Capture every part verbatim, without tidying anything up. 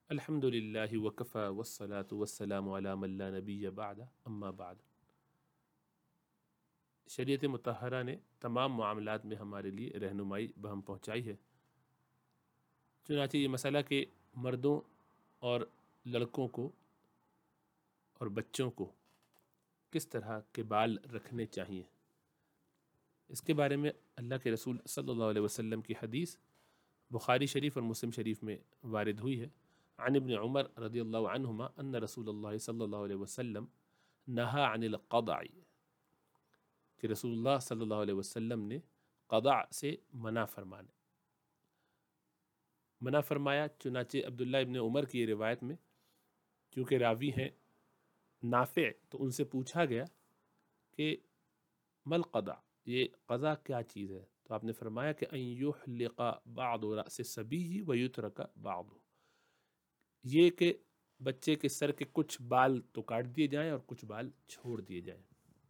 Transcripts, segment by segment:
الحمد للہ وکفى والصلاة والسلام علی من لا نبی بعد اما بعد۔ شریعت مطہرہ نے تمام معاملات میں ہمارے لیے رہنمائی بہم پہنچائی ہے۔ چنانچہ یہ مسئلہ کہ مردوں اور لڑکوں کو اور بچوں کو کس طرح کے بال رکھنے چاہیے، اس کے بارے میں اللہ کے رسول صلی اللہ علیہ وسلم کی حدیث بخاری شریف اور مسلم شریف میں وارد ہوئی ہے۔ عن ابن عمر رضی اللہ عنہما ان رسول اللہ صلی اللہ علیہ وسلم نہا عن القضع، کہ رسول اللہ صلی اللہ علیہ وسلم نے قضع سے منع فرمانے منع فرمایا۔ چنانچہ عبداللہ ابن عمر کی روایت میں چونکہ راوی ہیں نافع، تو ان سے پوچھا گیا کہ مل قضع، یہ قضع کیا چیز ہے؟ تو آپ نے فرمایا کہ ان یحلق بعض رأس الصبی ویترک بعض، یہ کہ بچے کے سر کے کچھ بال تو کاٹ دیے جائیں اور کچھ بال چھوڑ دیے جائیں۔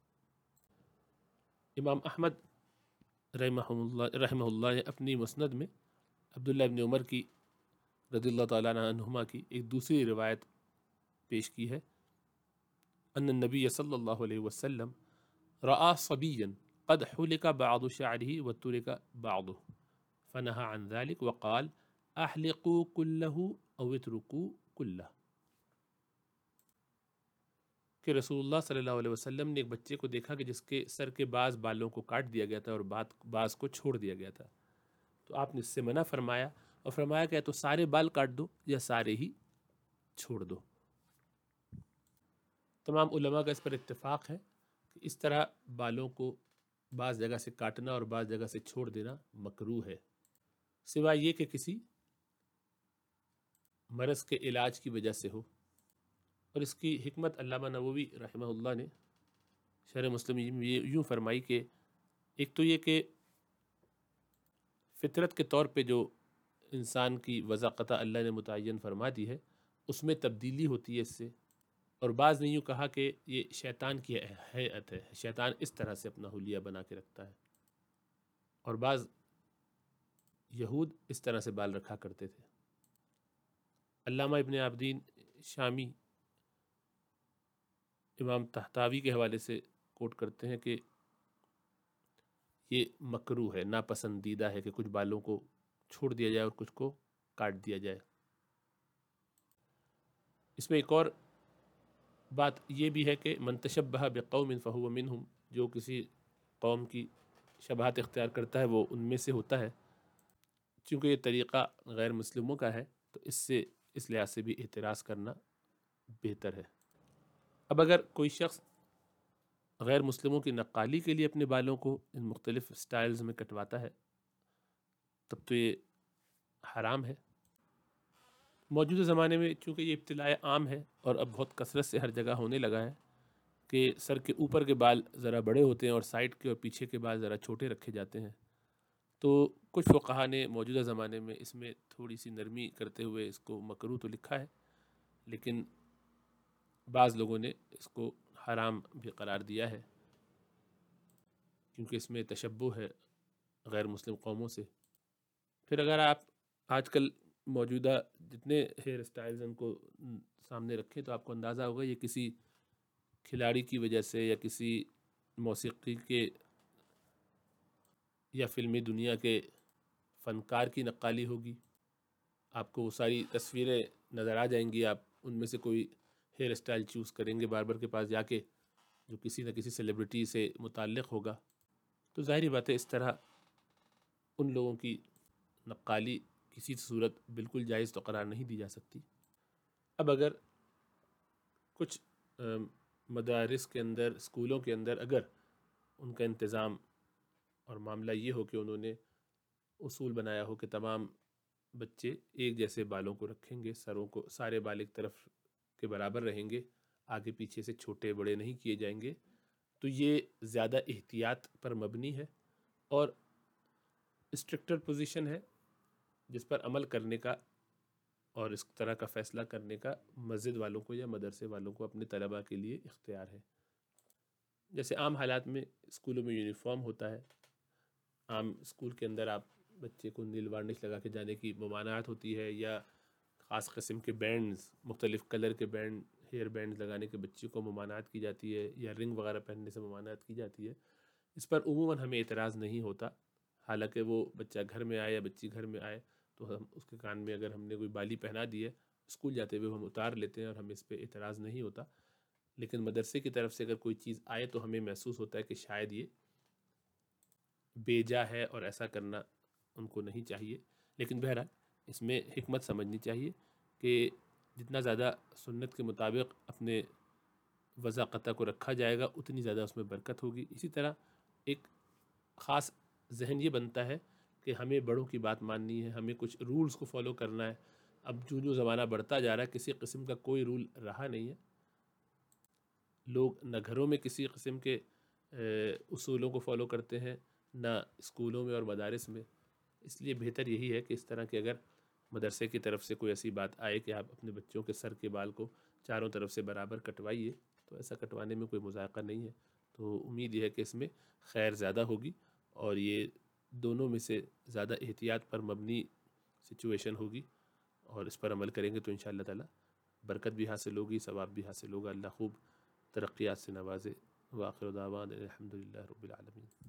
امام احمد رحمہ اللہ رحمہ اللہ نے اپنی مسند میں عبداللہ ابن عمر کی رضی اللہ تعالیٰ عنہما کی ایک دوسری روایت پیش کی ہے۔ ان النبی صلی اللہ علیہ وسلم رأى صبیا قد حلق بعض شعره وترك بعضه فنهى عن ذلك وقال احلقوا كله او اتركوا كله، کہ رسول اللہ صلی اللہ علیہ وسلم نے ایک بچے کو دیکھا کہ جس کے سر کے بعض بالوں کو کاٹ دیا گیا تھا اور بعض کو چھوڑ دیا گیا تھا، تو آپ نے اس سے منع فرمایا اور فرمایا کہ یا تو سارے بال کاٹ دو یا سارے ہی چھوڑ دو۔ تمام علماء کا اس پر اتفاق ہے کہ اس طرح بالوں کو بعض جگہ سے کاٹنا اور بعض جگہ سے چھوڑ دینا مکروہ ہے، سوائے یہ کہ کسی مرض کے علاج کی وجہ سے ہو۔ اور اس کی حکمت علامہ نووی رحمہ اللہ نے شرح مسلم یہ یوں فرمائی کہ ایک تو یہ کہ فطرت کے طور پہ جو انسان کی وضع اللہ نے متعین فرما دی ہے اس میں تبدیلی ہوتی ہے اس سے، اور بعض نے یوں کہا کہ یہ شیطان کی ہیئت ہے، شیطان اس طرح سے اپنا حلیہ بنا کے رکھتا ہے، اور بعض یہود اس طرح سے بال رکھا کرتے تھے۔ علامہ ابن عابدین شامی امام طحطاوی کے حوالے سے کوٹ کرتے ہیں کہ یہ مکروہ ہے، ناپسندیدہ ہے کہ کچھ بالوں کو چھوڑ دیا جائے اور کچھ کو کاٹ دیا جائے۔ اس میں ایک اور بات یہ بھی ہے کہ من تشبہ بقوم فہو منہم، جو کسی قوم کی شباہت اختیار کرتا ہے وہ ان میں سے ہوتا ہے۔ چونکہ یہ طریقہ غیر مسلموں کا ہے تو اس سے اس لحاظ سے بھی اعتراض کرنا بہتر ہے۔ اب اگر کوئی شخص غیر مسلموں کی نقالی کے لیے اپنے بالوں کو ان مختلف سٹائلز میں کٹواتا ہے تب تو یہ حرام ہے۔ موجودہ زمانے میں چونکہ یہ ابتلاء عام ہے اور اب بہت کثرت سے ہر جگہ ہونے لگا ہے کہ سر کے اوپر کے بال ذرا بڑے ہوتے ہیں اور سائڈ کے اور پیچھے کے بال ذرا چھوٹے رکھے جاتے ہیں، تو کچھ فقہا نے موجودہ زمانے میں اس میں تھوڑی سی نرمی کرتے ہوئے اس کو مکروہ تو لکھا ہے، لیکن بعض لوگوں نے اس کو حرام بھی قرار دیا ہے کیونکہ اس میں تشبہ ہے غیر مسلم قوموں سے۔ پھر اگر آپ آج کل موجودہ جتنے ہیئر اسٹائلز ان کو سامنے رکھیں تو آپ کو اندازہ ہوگا یہ کسی کھلاڑی کی وجہ سے یا کسی موسیقی کے یا فلمی دنیا کے فنکار کی نقالی ہوگی۔ آپ کو وہ ساری تصویریں نظر آ جائیں گی، آپ ان میں سے کوئی ہیئر اسٹائل چوز کریں گے باربر کے پاس جا کے جو کسی نہ کسی سیلیبریٹی سے متعلق ہوگا، تو ظاہری بات ہے اس طرح ان لوگوں کی نقالی کسی صورت بالکل جائز تو قرار نہیں دی جا سکتی۔ اب اگر کچھ مدارس کے اندر، اسکولوں کے اندر اگر ان کا انتظام اور معاملہ یہ ہو کہ انہوں نے اصول بنایا ہو کہ تمام بچے ایک جیسے بالوں کو رکھیں گے، سروں کو سارے بال ایک طرف کے برابر رہیں گے، آگے پیچھے سے چھوٹے بڑے نہیں کیے جائیں گے، تو یہ زیادہ احتیاط پر مبنی ہے اور اسٹرکٹر پوزیشن ہے جس پر عمل کرنے کا اور اس طرح کا فیصلہ کرنے کا مسجد والوں کو یا مدرسے والوں کو اپنے طلباء کے لیے اختیار ہے۔ جیسے عام حالات میں اسکولوں میں یونیفارم ہوتا ہے، عام اسکول کے اندر آپ بچے کو نیل وارنش لگا کے جانے کی ممانعت ہوتی ہے، یا خاص قسم کے بینڈز، مختلف کلر کے بینڈ، ہیئر بینڈ لگانے کے بچی کو ممانعت کی جاتی ہے، یا رنگ وغیرہ پہننے سے ممانعت کی جاتی ہے، اس پر عموماً ہمیں اعتراض نہیں ہوتا. حالانکہ وہ بچہ گھر میں آئے یا بچی گھر میں آئے تو ہم اس کے کان میں اگر ہم نے کوئی بالی پہنا دی ہے، اسکول جاتے ہوئے ہم اتار لیتے ہیں اور ہمیں اس پہ اعتراض نہیں ہوتا. لیکن مدرسے کی طرف سے اگر کوئی چیز آئے تو ہمیں محسوس ہوتا ہے کہ شاید یہ بیجا ہے اور ایسا کرنا ان کو نہیں چاہیے. لیکن بہرحال اس میں حکمت سمجھنی چاہیے کہ جتنا زیادہ سنت کے مطابق اپنے وضاقتہ کو رکھا جائے گا اتنی زیادہ اس میں برکت ہوگی. اسی طرح ایک خاص ذہن یہ بنتا ہے کہ ہمیں بڑوں کی بات ماننی ہے، ہمیں کچھ رولز کو فالو کرنا ہے. اب جو جو زمانہ بڑھتا جا رہا ہے کسی قسم کا کوئی رول رہا نہیں ہے. لوگ نہ گھروں میں کسی قسم کے اصولوں کو فالو کرتے ہیں، نہ اسکولوں میں اور مدارس میں. اس لیے بہتر یہی ہے کہ اس طرح کے اگر مدرسے کی طرف سے کوئی ایسی بات آئے کہ آپ اپنے بچوں کے سر کے بال کو چاروں طرف سے برابر کٹوائیے، تو ایسا کٹوانے میں کوئی مذائقہ نہیں ہے. تو امید یہ ہے کہ اس میں خیر زیادہ ہوگی اور یہ دونوں میں سے زیادہ احتیاط پر مبنی سچویشن ہوگی، اور اس پر عمل کریں گے تو انشاءاللہ تعالی برکت بھی حاصل ہوگی، ثواب بھی حاصل ہوگا. اللہ خوب ترقیات سے نوازے. وآخر دعوانا الحمدللہ رب العالمین.